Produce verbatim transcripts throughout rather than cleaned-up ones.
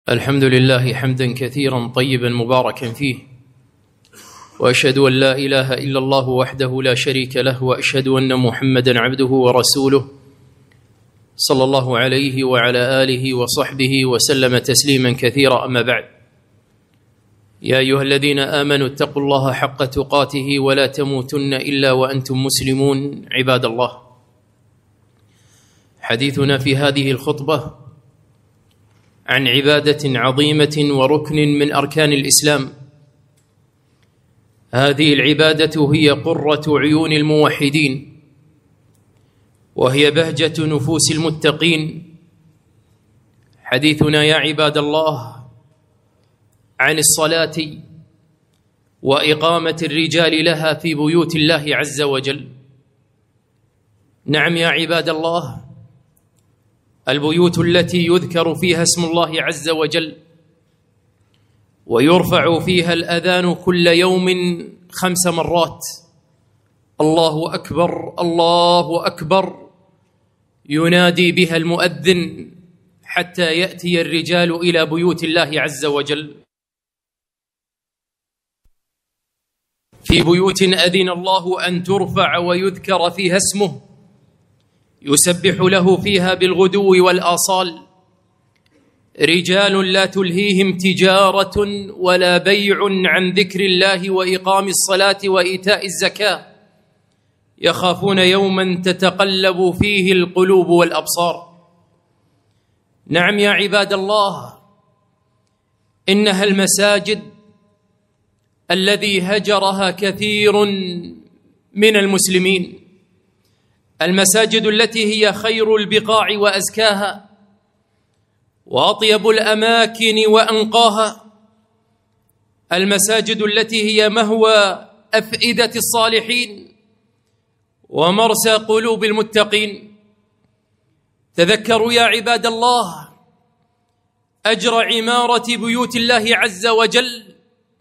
الحمد لله حمدا كثيرا طيبا مباركا فيه، وأشهد أن لا إله إلا الله وحده لا شريك له، وأشهد أن محمدا عبده ورسوله صلى الله عليه وعلى آله وصحبه وسلم تسليما كثيرا. أما بعد، يا أيها الذين آمنوا اتقوا الله حق تقاته ولا تموتن إلا وأنتم مسلمون. عباد الله، حديثنا في هذه الخطبة عن عبادة عظيمة وركن من أركان الإسلام. هذه العبادة هي قرة عيون الموحدين، وهي بهجة نفوس المتقين. حديثنا يا عباد الله عن الصلاة وإقامة الرجال لها في بيوت الله عز وجل. نعم يا عباد الله، البيوت التي يذكر فيها اسم الله عز وجل ويرفع فيها الأذان كل يوم خمس مرات، الله أكبر الله أكبر، ينادي بها المؤذن حتى يأتي الرجال إلى بيوت الله عز وجل. في بيوت أذن الله أن ترفع ويذكر فيها اسمه، يسبح له فيها بالغدو والآصال، رجال لا تلهيهم تجارة ولا بيع عن ذكر الله وإقام الصلاة وإيتاء الزكاة، يخافون يوما تتقلب فيه القلوب والأبصار. نعم يا عباد الله، إنها المساجد الذي هجرها كثير من المسلمين، المساجد التي هي خير البقاع وأزكاها وأطيب الأماكن وأنقاها، المساجد التي هي مهوى أفئدة الصالحين ومرسى قلوب المتقين. تذكروا يا عباد الله أجر عمارة بيوت الله عز وجل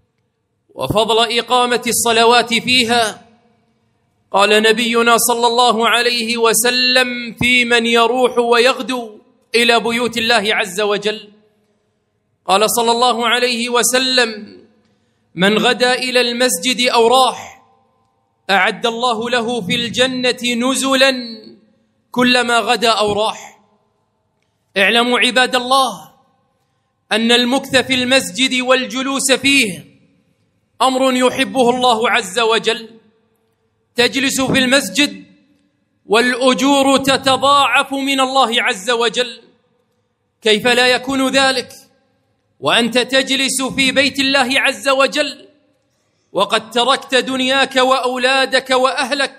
وفضل إقامة الصلوات فيها. قال نبينا صلى الله عليه وسلم في من يروح ويغدو إلى بيوت الله عز وجل، قال صلى الله عليه وسلم: من غدا إلى المسجد أو راح أعد الله له في الجنة نزلا كلما غدا أو راح. اعلموا عباد الله أن المكث في المسجد والجلوس فيه أمر يحبه الله عز وجل. تجلس في المسجد والأجور تتضاعف من الله عز وجل، كيف لا يكون ذلك وأنت تجلس في بيت الله عز وجل وقد تركت دنياك وأولادك وأهلك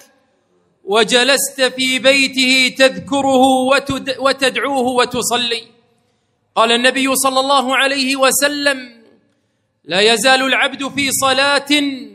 وجلست في بيته تذكره وتدعوه وتصلي؟ قال النبي صلى الله عليه وسلم: لا يزال العبد في صلاة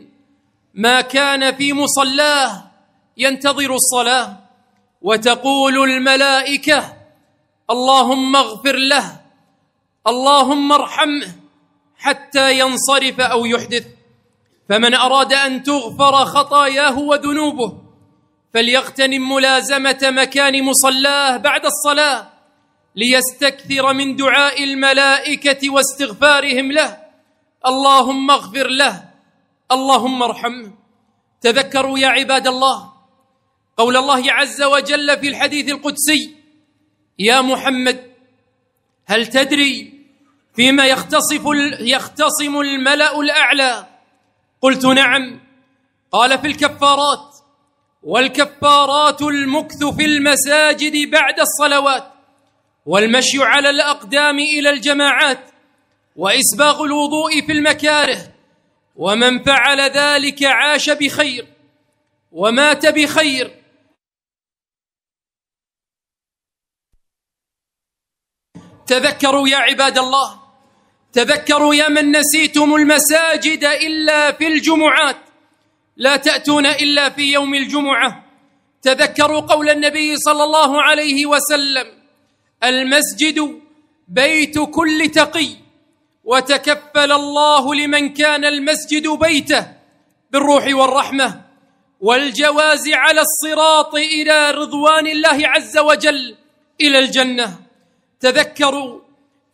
ما كان في مصلاه ينتظر الصلاة، وتقول الملائكة: اللهم اغفر له، اللهم ارحمه، حتى ينصرف أو يحدث. فمن أراد أن تغفر خطاياه وذنوبه فليغتنم ملازمة مكان مصلاه بعد الصلاة ليستكثر من دعاء الملائكة واستغفارهم له: اللهم اغفر له، اللهم ارحمه. تذكروا يا عباد الله قول الله عز وجل في الحديث القدسي: يا محمد هل تدري فيما يختصف يختصم الملأ الأعلى؟ قلت: نعم. قال: في الكفارات، والكفارات المكث في المساجد بعد الصلوات، والمشي على الأقدام إلى الجماعات، وإسباغ الوضوء في المكاره، ومن فعل ذلك عاش بخير ومات بخير. تذكروا يا عباد الله، تذكروا يا من نسيتم المساجد إلا في الجمعات، لا تأتون إلا في يوم الجمعة. تذكروا قول النبي صلى الله عليه وسلم: المسجد بيت كل تقي، وتكفل الله لمن كان المسجد بيته بالروح والرحمة والجواز على الصراط إلى رضوان الله عز وجل إلى الجنة. تذكروا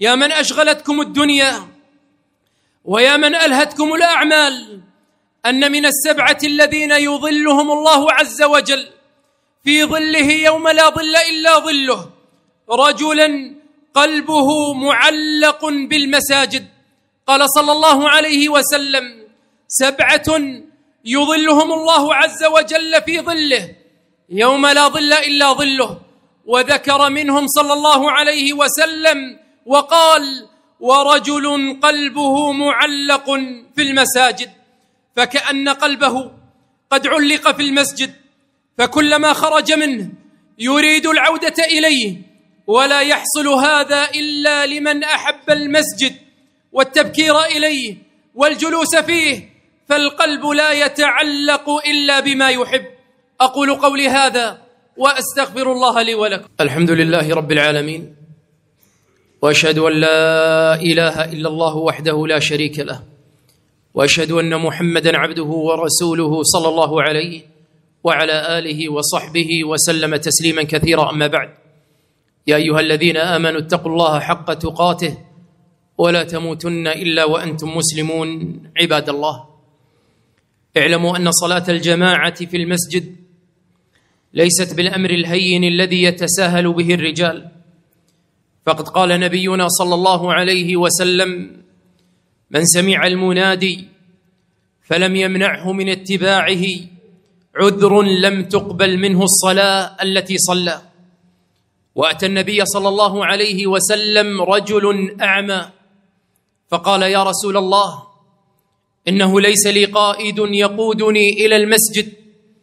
يا من أشغلتكم الدنيا ويا من ألهتكم الأعمال أن من السبعة الذين يظلهم الله عز وجل في ظله يوم لا ظل إلا ظله رجلا قلبه معلق بالمساجد. قال صلى الله عليه وسلم: سبعة يظلهم الله عز وجل في ظله يوم لا ظل إلا ظله، وذكر منهم صلى الله عليه وسلم وقال: ورجل قلبه معلق في المساجد. فكأن قلبه قد علق في المسجد، فكلما خرج منه يريد العودة إليه، ولا يحصل هذا إلا لمن أحب المسجد والتبكير إليه والجلوس فيه، فالقلب لا يتعلق إلا بما يحب. أقول قولي هذا وأستغفر الله لي ولكم. الحمد لله رب العالمين، وأشهد أن لا إله إلا الله وحده لا شريك له، وأشهد أن محمدًا عبده ورسوله صلى الله عليه وعلى آله وصحبه وسلم تسليما كثيرا. أما بعد، يا أيها الذين آمنوا اتقوا الله حق تقاته ولا تموتن إلا وأنتم مسلمون. عباد الله، اعلموا أن صلاة الجماعة في المسجد ليست بالأمر الهين الذي يتساهل به الرجال، فقد قال نبينا صلى الله عليه وسلم: من سمع المنادي فلم يمنعه من اتباعه عذر لم تقبل منه الصلاة التي صلى. وأتى النبي صلى الله عليه وسلم رجل أعمى فقال: يا رسول الله، إنه ليس لي قائد يقودني إلى المسجد،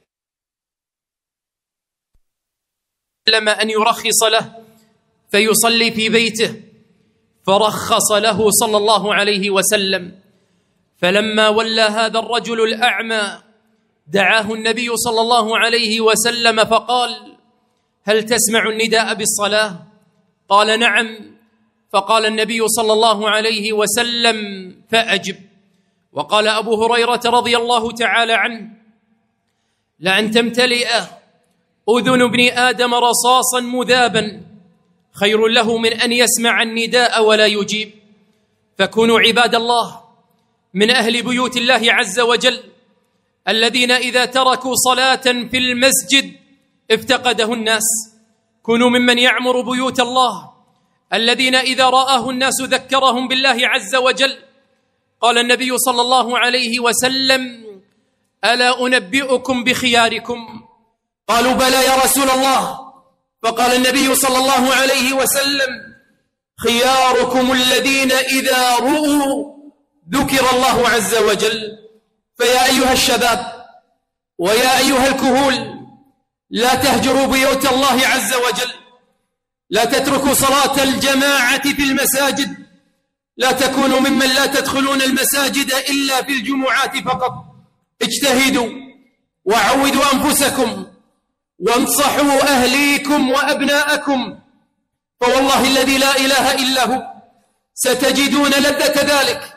لما أن يرخص له فيصلي في بيته، فرخص له صلى الله عليه وسلم. فلما ولى هذا الرجل الأعمى دعاه النبي صلى الله عليه وسلم فقال: هل تسمع النداء بالصلاة؟ قال: نعم. فقال النبي صلى الله عليه وسلم: فأجب. وقال أبو هريرة رضي الله تعالى عنه: لأن تمتلئ أذن ابن آدم رصاصا مذابا خير له من أن يسمع النداء ولا يجيب. فكونوا عباد الله من أهل بيوت الله عز وجل الذين إذا تركوا صلاة في المسجد افتقده الناس. كونوا ممن يعمر بيوت الله الذين إذا رآه الناس ذكرهم بالله عز وجل. قال النبي صلى الله عليه وسلم: ألا أنبئكم بخياركم؟ قالوا: بلى يا رسول الله. فقال النبي صلى الله عليه وسلم: خياركم الذين إذا رؤوا ذكر الله عز وجل. فيا أيها الشباب ويا أيها الكهول، لا تهجروا بيوت الله عز وجل، لا تتركوا صلاة الجماعة في المساجد، لا تكونوا ممن لا تدخلون المساجد إلا في الجمعات فقط. اجتهدوا وعودوا أنفسكم وانصحوا أهليكم وأبناءكم، فوالله الذي لا إله إلا هو ستجدون لذة ذلك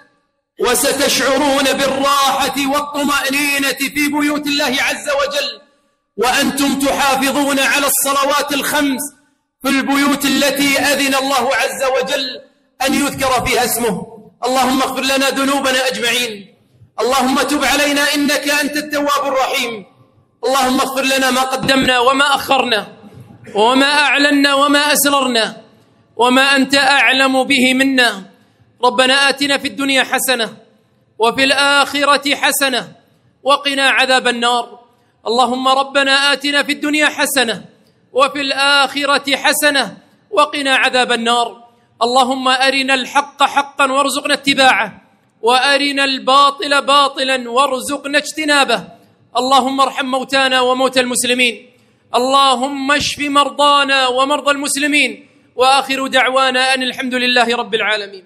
وستشعرون بالراحة والطمأنينة في بيوت الله عز وجل، وأنتم تحافظون على الصلوات الخمس في البيوت التي أذن الله عز وجل أن يذكر فيها اسمه. اللهم اغفر لنا ذنوبنا أجمعين، اللهم تب علينا إنك أنت التواب الرحيم، اللهم اغفر لنا ما قدمنا وما أخرنا وما أعلنا وما أسررنا وما أنت أعلم به منا. ربنا آتنا في الدنيا حسنة وفي الآخرة حسنة وقنا عذاب النار. اللهم ربنا آتنا في الدنيا حسنة وفي الآخرة حسنة وقنا عذاب النار. اللهم أرنا الحق حقا وارزقنا اتباعه، وأرنا الباطل باطلا وارزقنا اجتنابه. اللهم ارحم موتانا وموتى المسلمين، اللهم اشف مرضانا ومرضى المسلمين، وآخر دعوانا أن الحمد لله رب العالمين.